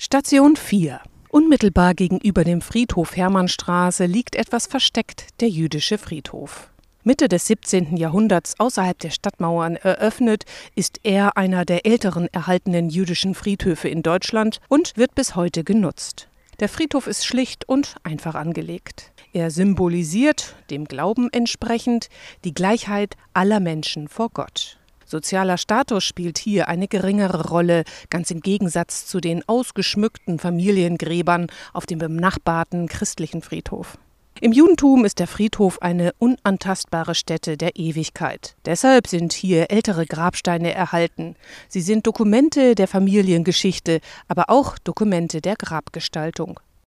Station 4. Unmittelbar gegenüber dem Friedhof Hermannstraße liegt etwas versteckt der jüdische Friedhof. Mitte des 17. Jahrhunderts außerhalb der Stadtmauern eröffnet, ist er einer der älteren erhaltenen jüdischen Friedhöfe in Deutschland und wird bis heute genutzt. Der Friedhof ist schlicht und einfach angelegt. Er symbolisiert, dem Glauben entsprechend, die Gleichheit aller Menschen vor Gott. Sozialer Status spielt hier eine geringere Rolle, ganz im Gegensatz zu den ausgeschmückten Familiengräbern auf dem benachbarten christlichen Friedhof. Im Judentum ist der Friedhof eine unantastbare Stätte der Ewigkeit. Deshalb sind hier ältere Grabsteine erhalten. Sie sind Dokumente der Familiengeschichte, aber auch Dokumente der Grabgestaltung.